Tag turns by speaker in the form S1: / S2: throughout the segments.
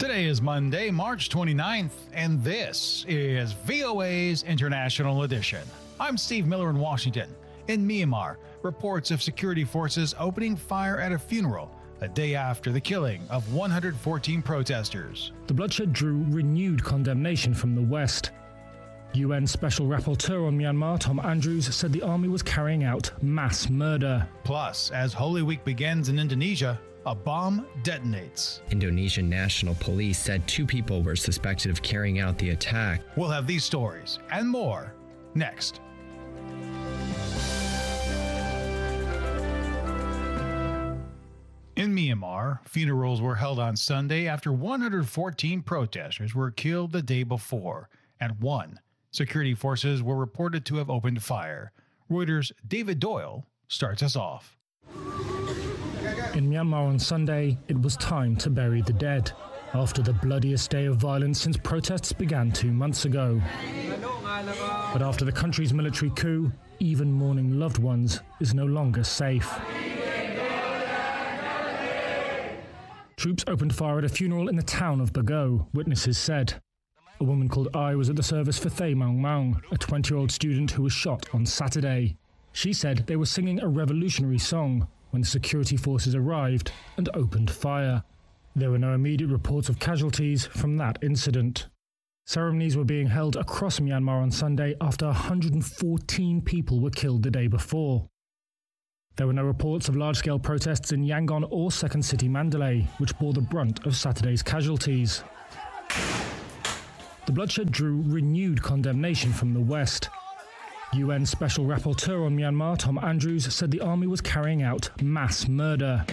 S1: Today is Monday, March 29th, and this is VOA's International Edition. I'm Steve Miller in Washington. In Myanmar, reports of security forces opening fire at a funeral a day after the killing of 114 protesters.
S2: The bloodshed drew renewed condemnation from the West. UN Special Rapporteur on Myanmar, Tom Andrews, said the army was carrying out mass murder.
S1: Plus, as Holy Week begins in Indonesia, a bomb detonates.
S3: Indonesian National Police said 2 people were suspected of carrying out the attack.
S1: We'll have these stories and more next. In Myanmar, funerals were held on Sunday after 114 protesters were killed the day before. At 1, security forces were reported to have opened fire. Reuters' David Doyle starts us off.
S2: In Myanmar on Sunday, it was time to bury the dead, after the bloodiest day of violence since protests began 2 months ago. But after the country's military coup, even mourning loved ones is no longer safe. Troops opened fire at a funeral in the town of Bago, witnesses said. A woman called Ai was at the service for Thay Maung Maung, a 20-year-old student who was shot on Saturday. She said they were singing a revolutionary song when the security forces arrived and opened fire. There were no immediate reports of casualties from that incident. Ceremonies were being held across Myanmar on Sunday after 114 people were killed the day before. There were no reports of large-scale protests in Yangon or Second City Mandalay, which bore the brunt of Saturday's casualties. The bloodshed drew renewed condemnation from the West. UN Special Rapporteur on Myanmar, Tom Andrews, said the army was carrying out mass murder.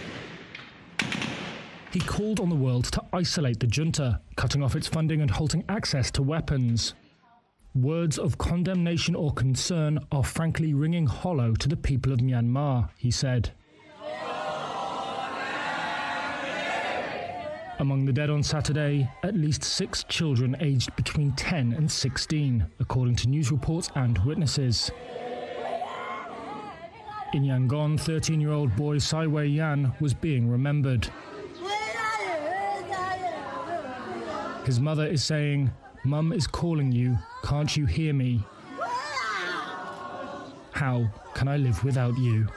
S2: He called on the world to isolate the junta, cutting off its funding and halting access to weapons. Words of condemnation or concern are frankly ringing hollow to the people of Myanmar, he said. Among the dead on Saturday, at least 6 children aged between 10 and 16, according to news reports and witnesses. In Yangon, 13-year-old boy Sai Wei Yan was being remembered. His mother is saying, "Mum is calling you, can't you hear me? How can I live without you?"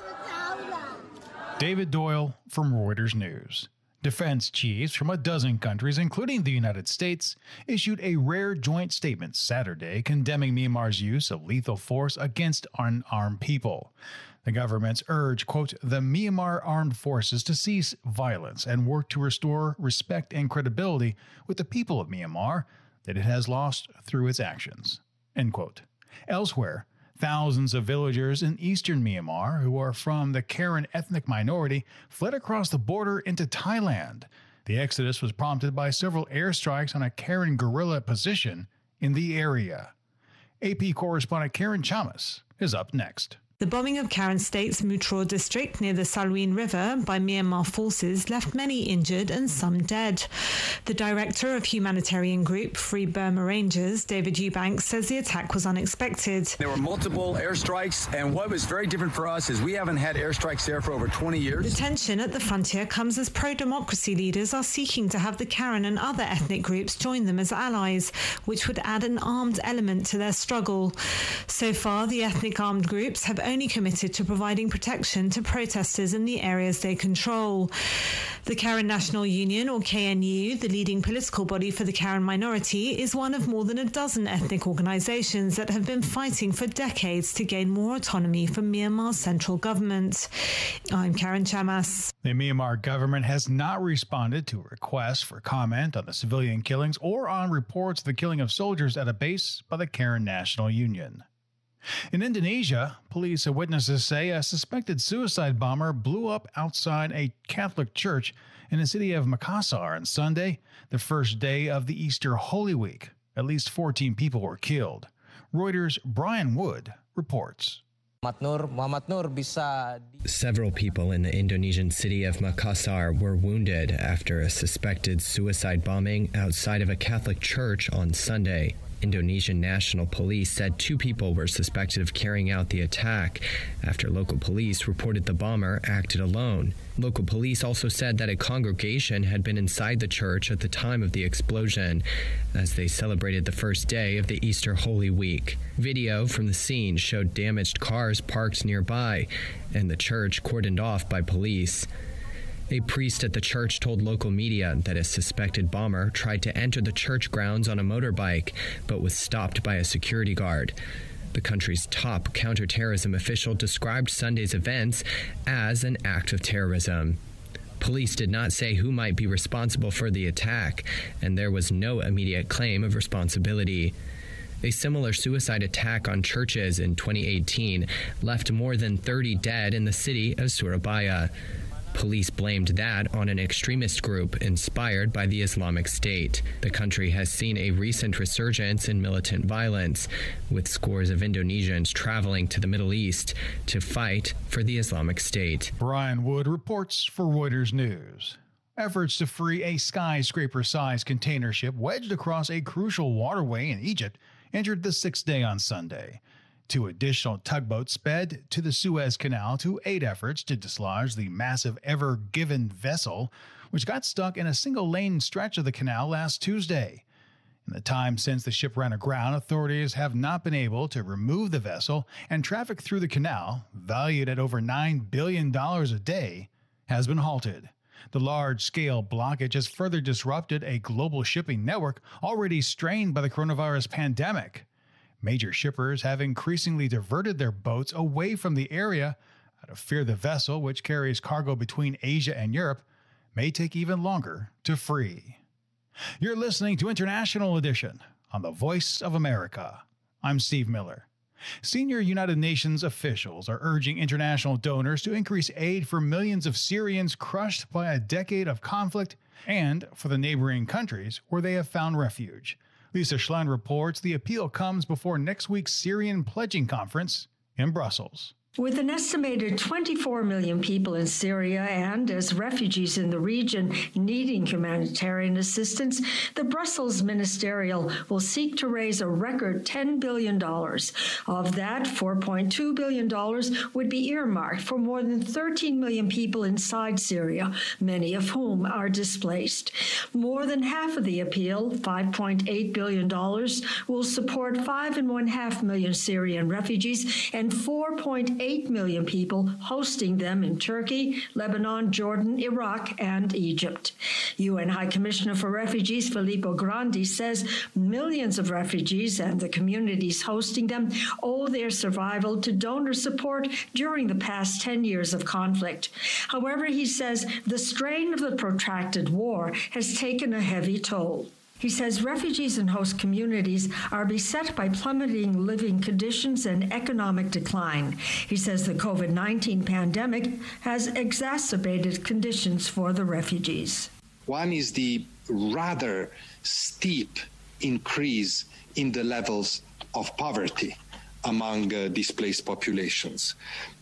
S1: David Doyle from Reuters News. Defense chiefs from a dozen countries, including the United States, issued a rare joint statement Saturday condemning Myanmar's use of lethal force against unarmed people. The governments urged, quote, the Myanmar armed forces to cease violence and work to restore respect and credibility with the people of Myanmar that it has lost through its actions, end quote. Elsewhere, thousands of villagers in eastern Myanmar who are from the Karen ethnic minority fled across the border into Thailand. The exodus was prompted by several airstrikes on a Karen guerrilla position in the area. AP correspondent Karen Chamas is up next.
S4: The bombing of Karen State's Mutraw district near the Salween River by Myanmar forces left many injured and some dead. The director of humanitarian group Free Burma Rangers, David Eubanks, says the attack was unexpected.
S5: There were multiple airstrikes, and what was very different for us is we haven't had airstrikes there for over 20 years.
S4: The tension at the frontier comes as pro-democracy leaders are seeking to have the Karen and other ethnic groups join them as allies, which would add an armed element to their struggle. So far, the ethnic armed groups have only committed to providing protection to protesters in the areas they control. The Karen National Union, or KNU, the leading political body for the Karen minority, is one of more than a dozen ethnic organisations that have been fighting for decades to gain more autonomy from Myanmar's central government. I'm Karen Chamas.
S1: The Myanmar government has not responded to requests for comment on the civilian killings or on reports of the killing of soldiers at a base by the Karen National Union. In Indonesia, police and witnesses say a suspected suicide bomber blew up outside a Catholic church in the city of Makassar on Sunday, the first day of the Easter Holy Week. At least 14 people were killed. Reuters' Brian Wood reports.
S3: Several people in the Indonesian city of Makassar were wounded after a suspected suicide bombing outside of a Catholic church on Sunday. Indonesian National Police said 2 people were suspected of carrying out the attack after local police reported the bomber acted alone. Local police also said that a congregation had been inside the church at the time of the explosion as they celebrated the first day of the Easter Holy Week. Video from the scene showed damaged cars parked nearby and the church cordoned off by police. A priest at the church told local media that a suspected bomber tried to enter the church grounds on a motorbike, but was stopped by a security guard. The country's top counterterrorism official described Sunday's events as an act of terrorism. Police did not say who might be responsible for the attack, and there was no immediate claim of responsibility. A similar suicide attack on churches in 2018 left more than 30 dead in the city of Surabaya. Police blamed that on an extremist group inspired by the Islamic State. The country has seen a recent resurgence in militant violence, with scores of Indonesians traveling to the Middle East to fight for the Islamic State.
S1: Brian Wood reports for Reuters News. Efforts to free a skyscraper-sized container ship wedged across a crucial waterway in Egypt entered the 6th day on Sunday. 2 additional tugboats sped to the Suez Canal to aid efforts to dislodge the massive Ever Given vessel, which got stuck in a single-lane stretch of the canal last Tuesday. In the time since the ship ran aground, authorities have not been able to remove the vessel, and traffic through the canal, valued at over $9 billion a day, has been halted. The large-scale blockage has further disrupted a global shipping network already strained by the coronavirus pandemic. Major shippers have increasingly diverted their boats away from the area out of fear the vessel, which carries cargo between Asia and Europe, may take even longer to free. You're listening to International Edition on the Voice of America. I'm Steve Miller. Senior United Nations officials are urging international donors to increase aid for millions of Syrians crushed by a decade of conflict and for the neighboring countries where they have found refuge. Lisa Schlein reports the appeal comes before next week's Syrian Pledging Conference in Brussels.
S6: With an estimated 24 million people in Syria and as refugees in the region needing humanitarian assistance, the Brussels ministerial will seek to raise a record $10 billion. Of that, $4.2 billion would be earmarked for more than 13 million people inside Syria, many of whom are displaced. More than half of the appeal, $5.8 billion, will support 5.5 million Syrian refugees and 4.8 million people, hosting them in Turkey, Lebanon, Jordan, Iraq, and Egypt. UN High Commissioner for Refugees Filippo Grandi says millions of refugees and the communities hosting them owe their survival to donor support during the past 10 years of conflict. However, he says the strain of the protracted war has taken a heavy toll. He says refugees and host communities are beset by plummeting living conditions and economic decline. He says the COVID-19 pandemic has exacerbated conditions for the refugees.
S7: One is the rather steep increase in the levels of poverty among displaced populations.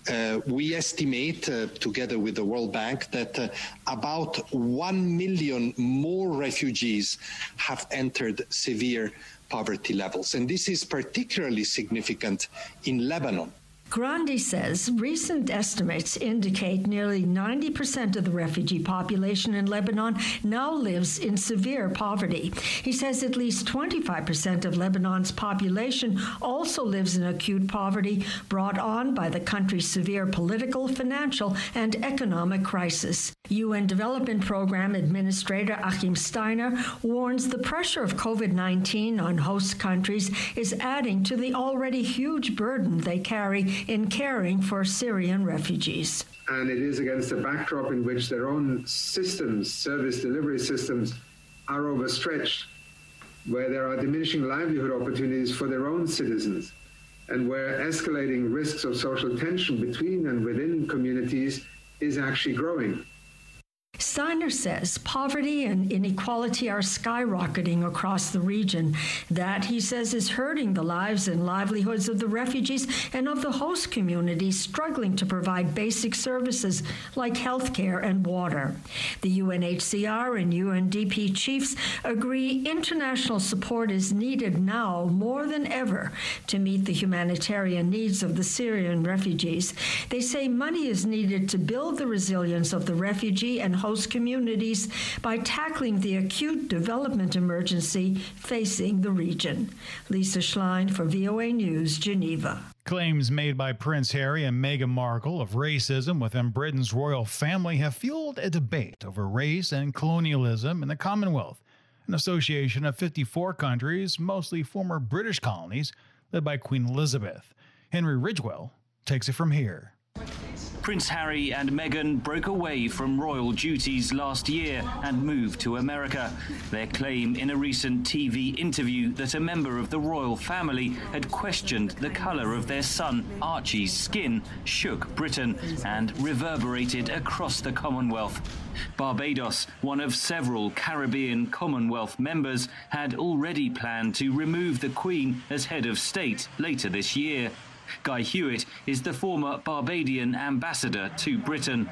S7: We estimate, together with the World Bank, that about 1 million more refugees have entered severe poverty levels. And this is particularly significant in Lebanon.
S6: Grandi says recent estimates indicate nearly 90% of the refugee population in Lebanon now lives in severe poverty. He says at least 25% of Lebanon's population also lives in acute poverty brought on by the country's severe political, financial, and economic crisis. UN Development Program Administrator Achim Steiner warns the pressure of COVID-19 on host countries is adding to the already huge burden they carry in caring for Syrian refugees.
S8: And it is against a backdrop in which their own systems, service delivery systems, are overstretched, where there are diminishing livelihood opportunities for their own citizens, and where escalating risks of social tension between and within communities is actually growing.
S6: Steiner says poverty and inequality are skyrocketing across the region. That, he says, is hurting the lives and livelihoods of the refugees and of the host communities struggling to provide basic services like health care and water. The UNHCR and UNDP chiefs agree international support is needed now more than ever to meet the humanitarian needs of the Syrian refugees. They say money is needed to build the resilience of the refugee and host communities by tackling the acute development emergency facing the region. Lisa Schlein for VOA News, Geneva.
S1: Claims made by Prince Harry and Meghan Markle of racism within Britain's royal family have fueled a debate over race and colonialism in the Commonwealth, an association of 54 countries, mostly former British colonies, led by Queen Elizabeth. Henry Ridgwell takes it from here.
S9: Prince Harry and Meghan broke away from royal duties last year and moved to America. Their claim in a recent TV interview that a member of the royal family had questioned the colour of their son Archie's skin shook Britain and reverberated across the Commonwealth. Barbados, one of several Caribbean Commonwealth members, had already planned to remove the Queen as head of state later this year. Guy Hewitt is the former Barbadian ambassador to Britain.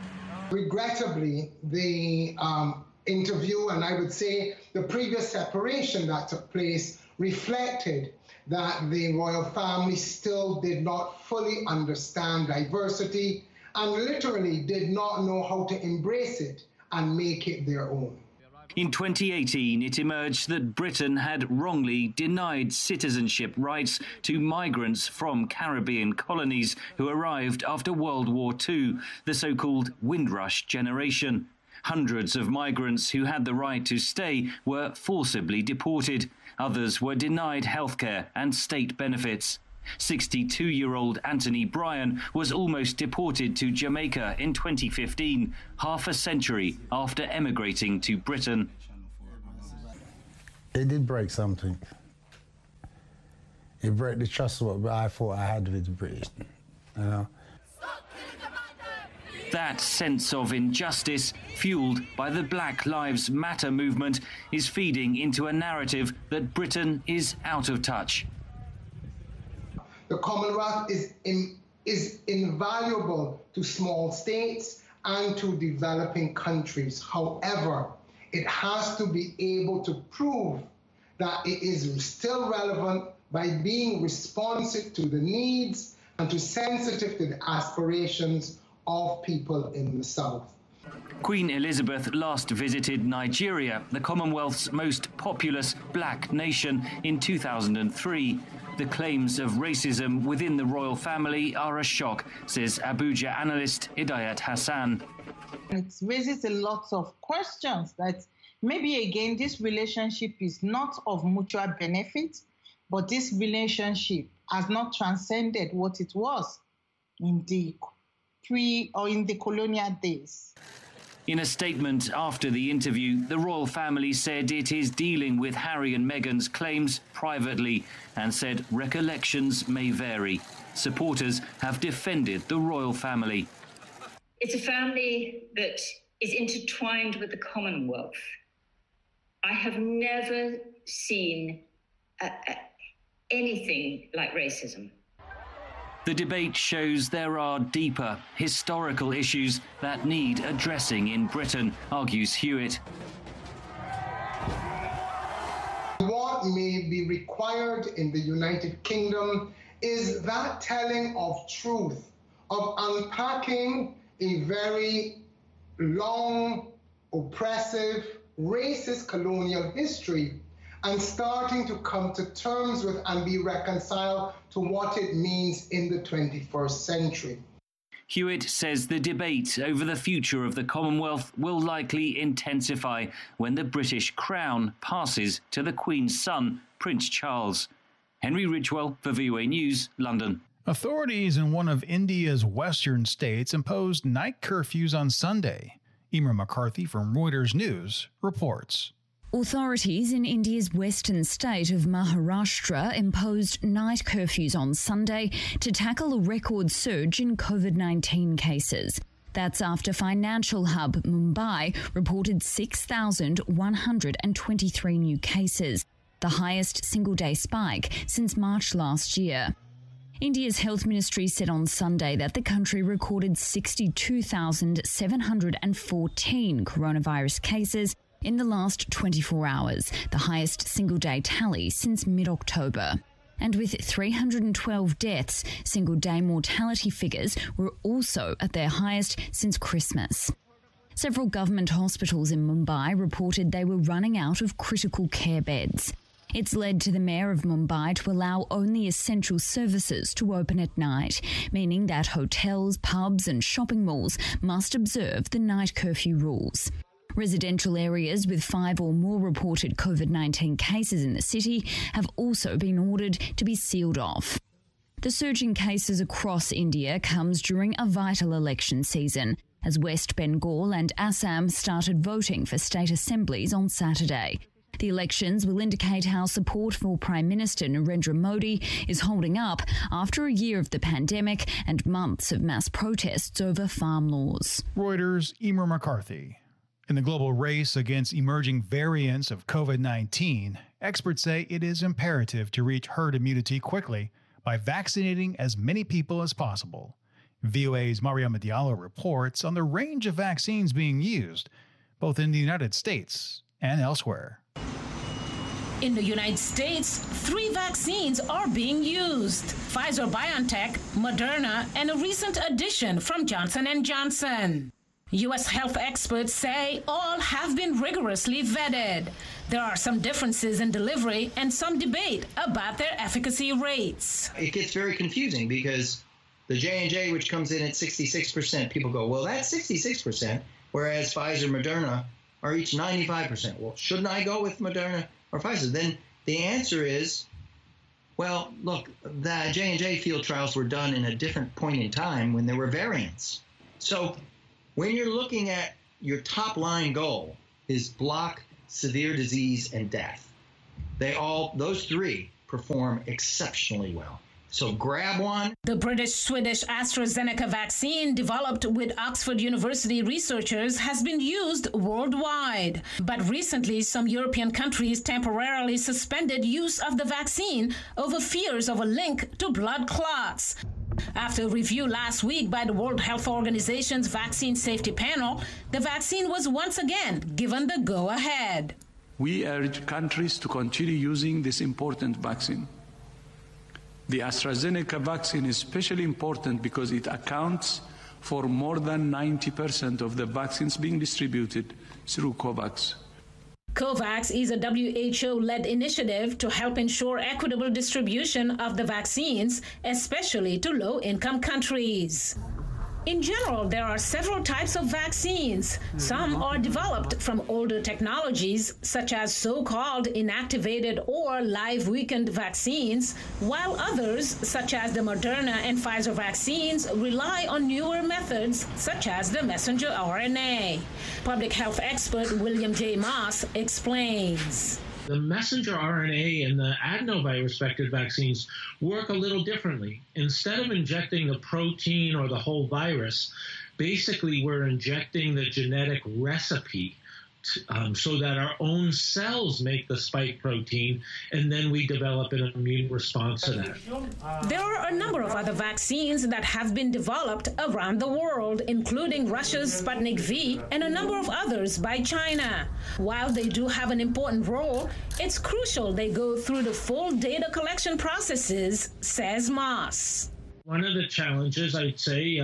S10: Regrettably, the interview, and I would say the previous separation that took place, reflected that the royal family still did not fully understand diversity and literally did not know how to embrace it and make it their own.
S9: In 2018, it emerged that Britain had wrongly denied citizenship rights to migrants from Caribbean colonies who arrived after World War II, the so-called Windrush generation. Hundreds of migrants who had the right to stay were forcibly deported. Others were denied healthcare and state benefits. 62-year-old Anthony Bryan was almost deported to Jamaica in 2015, half a century after emigrating to Britain.
S11: It did break something. It broke the trust of what I thought I had with the British, you know.
S9: That sense of injustice, fueled by the Black Lives Matter movement, is feeding into a narrative that Britain is out of touch.
S10: The Commonwealth is invaluable to small states and to developing countries. However, it has to be able to prove that it is still relevant by being responsive to the needs and to sensitive to the aspirations of people in the South.
S9: Queen Elizabeth last visited Nigeria, the Commonwealth's most populous black nation, in 2003. The claims of racism within the royal family are a shock, says Abuja analyst Idayat Hassan.
S12: It raises a lot of questions that maybe, again, this relationship is not of mutual benefit, but this relationship has not transcended what it was in the colonial days.
S9: In a statement after the interview, the royal family said it is dealing with Harry and Meghan's claims privately and said recollections may vary. Supporters have defended the royal family.
S13: It's a family that is intertwined with the Commonwealth. I have never seen anything like racism.
S9: The debate shows there are deeper historical issues that need addressing in Britain, argues Hewitt.
S10: What may be required in the United Kingdom is that telling of truth, of unpacking a very long, oppressive, racist colonial history and starting to come to terms with and be reconciled to what it means in the 21st century.
S9: Hewitt says the debate over the future of the Commonwealth will likely intensify when the British Crown passes to the Queen's son, Prince Charles. Henry Ridgwell for VOA News, London.
S1: Authorities in one of India's western states imposed night curfews on Sunday. Emer McCarthy from Reuters News reports.
S14: Authorities in India's western state of Maharashtra imposed night curfews on Sunday to tackle a record surge in COVID-19 cases. That's after financial hub Mumbai reported 6,123 new cases, the highest single-day spike since March last year. India's health ministry said on Sunday that the country recorded 62,714 coronavirus cases in the last 24 hours, the highest single-day tally since mid-October. And with 312 deaths, single-day mortality figures were also at their highest since Christmas. Several government hospitals in Mumbai reported they were running out of critical care beds. It's led to the mayor of Mumbai to allow only essential services to open at night, meaning that hotels, pubs and shopping malls must observe the night curfew rules. Residential areas with 5 or more reported COVID-19 cases in the city have also been ordered to be sealed off. The surge in cases across India comes during a vital election season, as West Bengal and Assam started voting for state assemblies on Saturday. The elections will indicate how support for Prime Minister Narendra Modi is holding up after a year of the pandemic and months of mass protests over farm laws.
S1: Reuters' Emer McCarthy. In the global race against emerging variants of COVID-19, experts say it is imperative to reach herd immunity quickly by vaccinating as many people as possible. VOA's Mariama Diallo reports on the range of vaccines being used, both in the United States and elsewhere.
S15: In the United States, 3 vaccines are being used: Pfizer-BioNTech, Moderna, and a recent addition from Johnson & Johnson. U.S. health experts say all have been rigorously vetted. There are some differences in delivery and some debate about their efficacy rates.
S16: It gets very confusing because the J&J, which comes in at 66%, people go, well, that's 66%, whereas Pfizer and Moderna are each 95%. Well, shouldn't I go with Moderna or Pfizer? Then the answer is, well, look, the J&J field trials were done in a different point in time when there were variants. So when you're looking at your top line goal is block severe disease and death, those 3 perform exceptionally well. So grab one.
S15: The British-Swedish AstraZeneca vaccine developed with Oxford University researchers has been used worldwide. But recently, some European countries temporarily suspended use of the vaccine over fears of a link to blood clots. After a review last week by the World Health Organization's Vaccine Safety Panel, the vaccine was once again given the go-ahead.
S17: We urge countries to continue using this important vaccine. The AstraZeneca vaccine is especially important because it accounts for more than 90% of the vaccines being distributed through COVAX.
S15: COVAX is a WHO-led initiative to help ensure equitable distribution of the vaccines, especially to low-income countries. In general, there are several types of vaccines. Some are developed from older technologies, such as so-called inactivated or live weakened vaccines, while others, such as the Moderna and Pfizer vaccines, rely on newer methods, such as the messenger RNA. Public health expert William J. Moss explains.
S18: The messenger RNA and the adenovirus vector vaccines work a little differently. Instead of injecting the protein or the whole virus, basically we're injecting the genetic recipe so that our own cells make the spike protein, and then we develop an immune response to that.
S15: There are a number of other vaccines that have been developed around the world, including Russia's Sputnik V and a number of others by China. While they do have an important role, it's crucial they go through the full data collection processes, says Moss.
S18: One of the challenges, I'd say,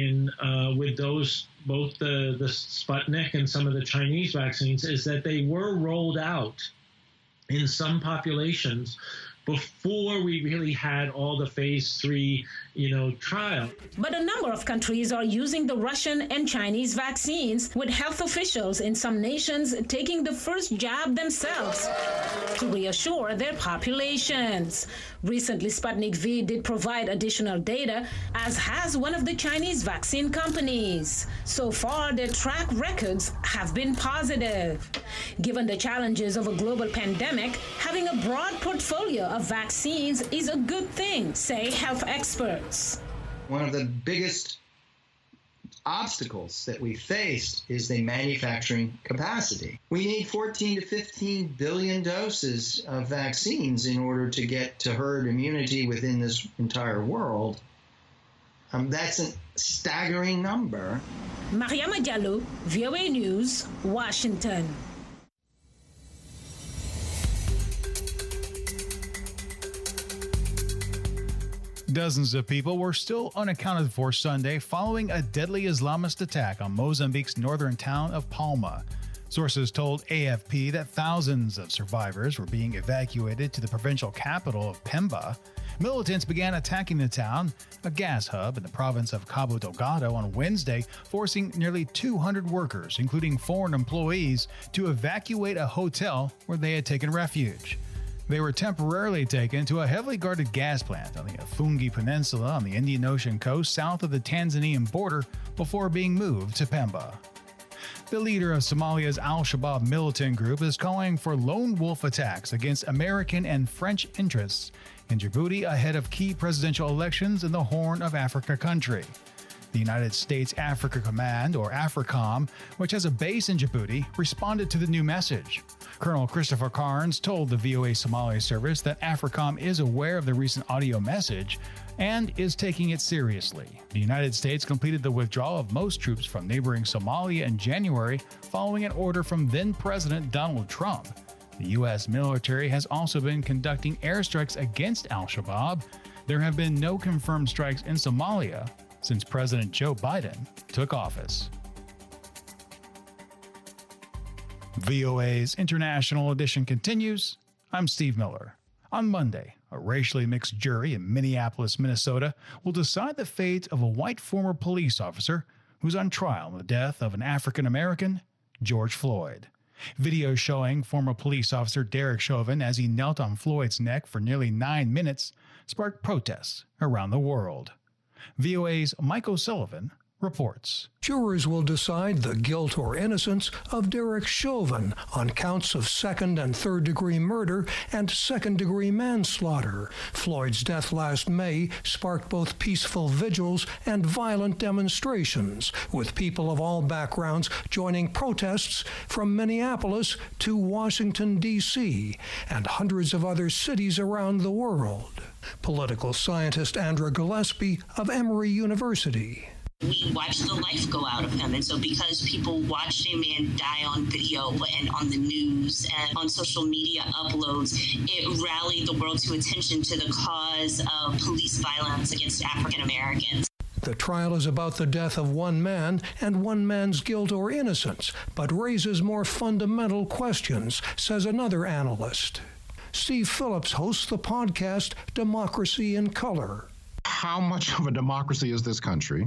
S18: with those, both the Sputnik and some of the Chinese vaccines, is that they were rolled out in some populations before we really had all the phase 3, trial.
S15: But a number of countries are using the Russian and Chinese vaccines, with health officials in some nations taking the first jab themselves to reassure their populations. Recently, Sputnik V did provide additional data, as has one of the Chinese vaccine companies. So far, their track records have been positive. Given the challenges of a global pandemic, having a broad portfolio of vaccines is a good thing, say health experts.
S16: One of the biggest obstacles that we faced is the manufacturing capacity. We need 14 to 15 billion doses of vaccines in order to get to herd immunity within this entire world. That's a staggering number.
S15: Mariama Diallo, VOA News, Washington.
S1: Dozens of people were still unaccounted for Sunday following a deadly Islamist attack on Mozambique's northern town of Palma. Sources told AFP that thousands of survivors were being evacuated to the provincial capital of Pemba. Militants began attacking the town, a gas hub in the province of Cabo Delgado, on Wednesday, forcing nearly 200 workers, including foreign employees, to evacuate a hotel where they had taken refuge. They were temporarily taken to a heavily guarded gas plant on the Afungi Peninsula on the Indian Ocean coast south of the Tanzanian border before being moved to Pemba. The leader of Somalia's al-Shabaab militant group is calling for lone wolf attacks against American and French interests in Djibouti ahead of key presidential elections in the Horn of Africa country. The United States Africa Command, or AFRICOM, which has a base in Djibouti, responded to the new message. Colonel Christopher Carnes told the VOA Somali service that AFRICOM is aware of the recent audio message and is taking it seriously. The United States completed the withdrawal of most troops from neighboring Somalia in January following an order from then-President Donald Trump. The U.S. military has also been conducting airstrikes against al-Shabaab. There have been no confirmed strikes in Somalia since President Joe Biden took office. VOA's International Edition continues. I'm Steve Miller. On Monday, a racially mixed jury in Minneapolis, Minnesota, will decide the fate of a white former police officer who's on trial in the death of an African American, George Floyd. Video showing former police officer Derek Chauvin as he knelt on Floyd's neck for nearly 9 minutes sparked protests around the world. VOA's Mike O'Sullivan reports.
S19: Jurors will decide the guilt or innocence of Derek Chauvin on counts of second and third-degree murder and second-degree manslaughter. Floyd's death last May sparked both peaceful vigils and violent demonstrations, with people of all backgrounds joining protests from Minneapolis to Washington, D.C., and hundreds of other cities around the world. Political scientist Andra Gillespie of Emory University.
S20: We watched the life go out of him. And so because people watched a man die on video and on the news and on social media uploads, it rallied the world to attention to the cause of police violence against African Americans.
S19: The trial is about the death of one man and one man's guilt or innocence, but raises more fundamental questions, says another analyst. Steve Phillips hosts the podcast Democracy in Color.
S21: How much of a democracy is this country?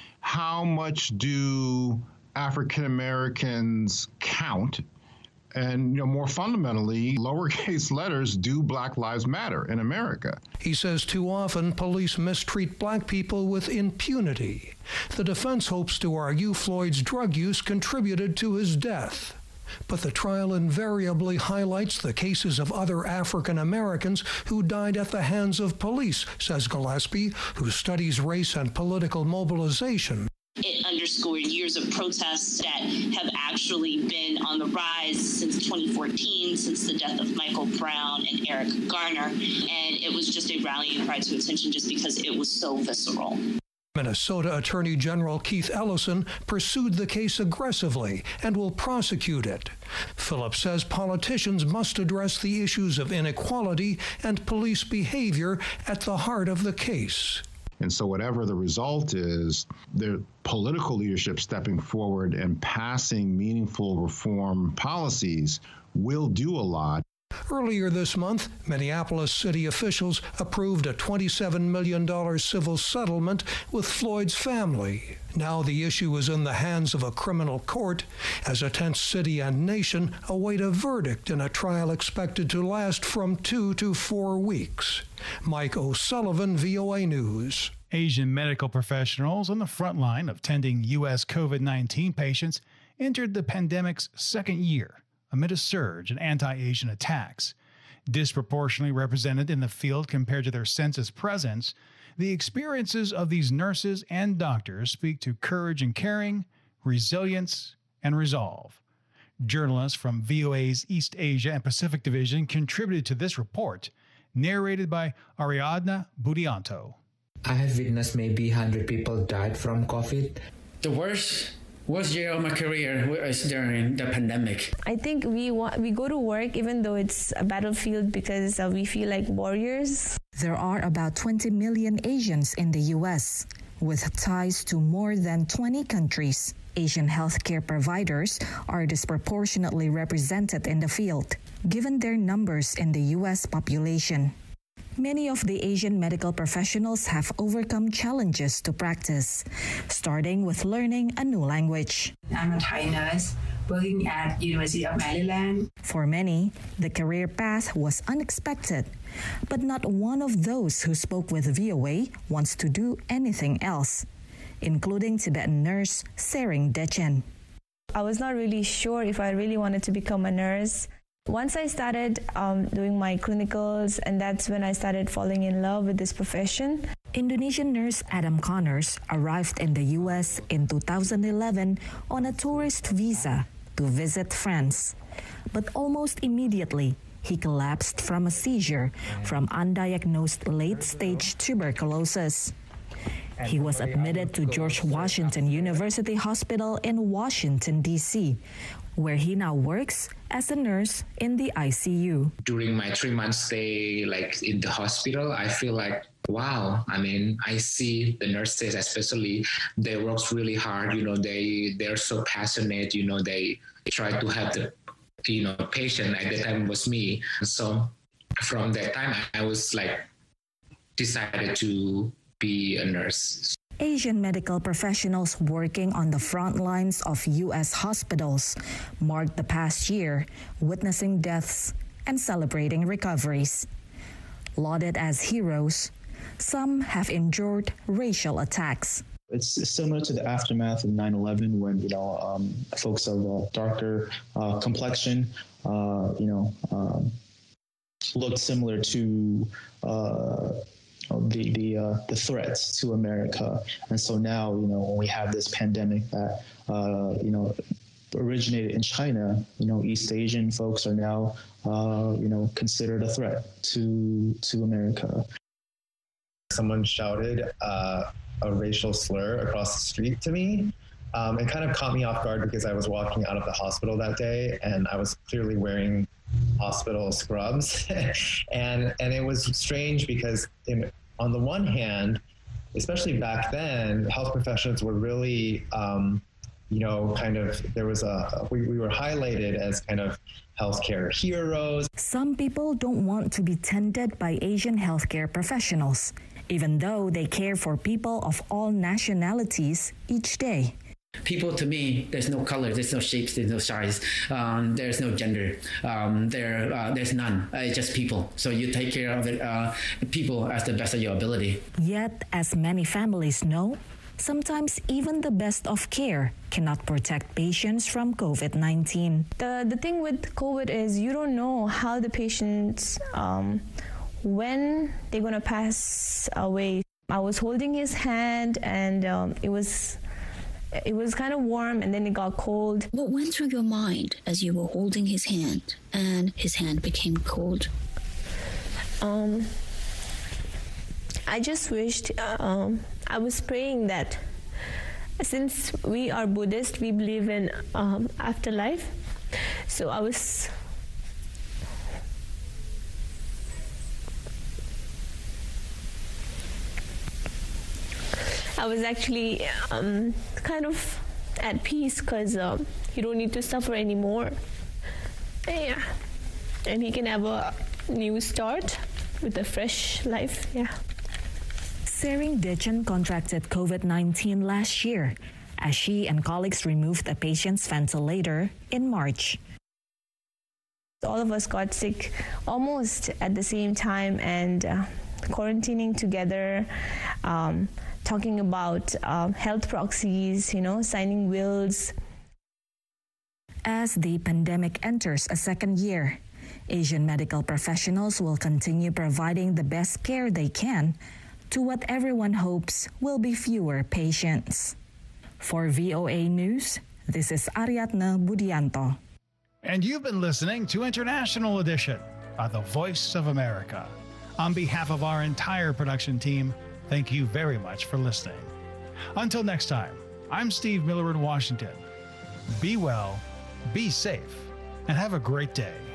S21: How much do African Americans count? And, more fundamentally, lowercase letters, do Black Lives Matter in America?
S19: He says too often police mistreat black people with impunity. The defense hopes to argue Floyd's drug use contributed to his death. But the trial invariably highlights the cases of other African Americans who died at the hands of police, says Gillespie, who studies race and political mobilization.
S20: It underscored years of protests that have actually been on the rise since 2014, since the death of Michael Brown and Eric Garner. And it was just a rallying cry to attention just because it was so visceral.
S19: Minnesota Attorney General Keith Ellison pursued the case aggressively and will prosecute it. Phillips says politicians must address the issues of inequality and police behavior at the heart of the case.
S21: And so whatever the result is, the political leadership stepping forward and passing meaningful reform policies will do a lot.
S19: Earlier this month, Minneapolis city officials approved a $27 million civil settlement with Floyd's family. Now the issue is in the hands of a criminal court as a tense city and nation await a verdict in a trial expected to last from 2 to 4 weeks. Mike O'Sullivan, VOA News.
S1: Asian medical professionals on the front line of tending U.S. COVID-19 patients entered the pandemic's second year amid a surge in anti-Asian attacks. Disproportionately represented in the field compared to their census presence, The experiences of these nurses and doctors speak to courage and caring, resilience, and resolve. Journalists from VOA's East Asia and Pacific Division contributed to this report, narrated by Ariadna Budianto.
S2: I have witnessed maybe 100 people died from COVID.
S22: The worst year of my career was during the pandemic.
S23: I think we go to work even though it's a battlefield because we feel like warriors.
S24: There are about 20 million Asians in the U.S. with ties to more than 20 countries. Asian healthcare providers are disproportionately represented in the field, given their numbers in the U.S. population. Many of the Asian medical professionals have overcome challenges to practice, starting with learning a new language.
S25: I'm a Thai nurse working at University of Maryland.
S24: For many, the career path was unexpected, but not one of those who spoke with VOA wants to do anything else, including Tibetan nurse Sering Dechen.
S23: I was not really sure if I really wanted to become a nurse. Once I started doing my clinicals, and that's when I started falling in love with this profession.
S24: Indonesian nurse Adam Connors arrived in the U.S. in 2011 on a tourist visa to visit France. But almost immediately, he collapsed from a seizure from undiagnosed late-stage tuberculosis. He was admitted to George Washington University Hospital in Washington, D.C., where he now works as a nurse in the ICU.
S2: During my 3-month stay in the hospital, I feel like, wow, I see the nurses, especially, they work really hard. They're so passionate. They try to help the patient. At that time was me. So from that time, I was decided to be a nurse.
S24: Asian medical professionals working on the front lines of U.S. hospitals marked the past year, witnessing deaths and celebrating recoveries. Lauded as heroes, some have endured racial attacks.
S26: It's similar to the aftermath of 9/11 when, folks of darker complexion, looked similar to the threats to America. And so now, when we have this pandemic that, originated in China, East Asian folks are now, considered a threat to America.
S27: Someone shouted a racial slur across the street to me. It kind of caught me off guard because I was walking out of the hospital that day and I was clearly wearing hospital scrubs. and it was strange because on the one hand, especially back then, health professionals were really, we were highlighted as kind of healthcare heroes.
S24: Some people don't want to be tended by Asian healthcare professionals, even though they care for people of all nationalities each day.
S22: People, to me, there's no color, there's no shapes, there's no size, there's no gender, there's none. It's just people. So you take care of it, people as the best of your ability.
S24: Yet, as many families know, sometimes even the best of care cannot protect patients from COVID-19.
S23: The thing with COVID is you don't know how the patients, when they're going to pass away. I was holding his hand and it was kind of warm and then it got cold.
S28: What went through your mind as you were holding his hand and his hand became cold?
S23: I just wished, I was praying that since we are Buddhist, we believe in afterlife. So I was actually kind of at peace because he don't need to suffer anymore. Yeah. And he can have a new start with a fresh life. Yeah.
S24: Sering Dechen contracted COVID-19 last year as she and colleagues removed a patient's ventilator in March.
S23: All of us got sick almost at the same time and quarantining together, talking about health proxies, signing wills.
S24: As the pandemic enters a second year, Asian medical professionals will continue providing the best care they can to what everyone hopes will be fewer patients. For VOA News, this is Ariadna Budianto.
S1: And you've been listening to International Edition on the Voice of America. On behalf of our entire production team, thank you very much for listening. Until next time, I'm Steve Miller in Washington. Be well, be safe, and have a great day.